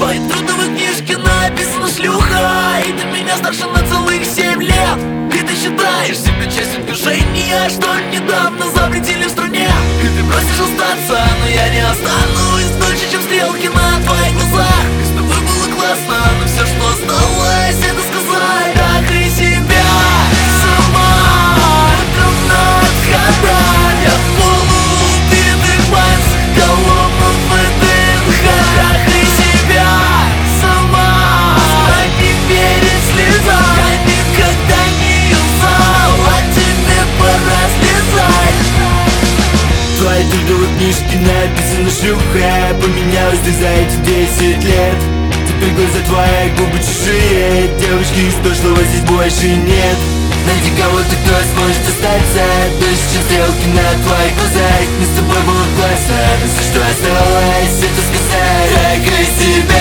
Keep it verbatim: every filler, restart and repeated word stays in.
твоей трудовой книжке написано шлюха, и ты меня старше на целых семь лет. И ты считаешь себя частью движения, что недавно запретили в стране. И ты просишь остаться, но я не останусь дольше, чем стрелки на твоих глазах. И с тобой было классно, но все, что осталось, это сказать: так и себя сама. Утром над ходами от полуубитых бац, колонну в ВДНХ. Так и себя сама, не верит слезам. Я никогда не юзал, а тебе пора слезать. В твоей трудовой книжке написано шлюха, поменялась ты за эти десять лет. Теперь глаза твои, губы чужие, девочки из прошлого здесь больше нет. Найди кого-то, кто сможет остаться дольше, чем стрелки на твоих глазах. Мне с тобой было классно, но все, что осталось, это сказать: так и себя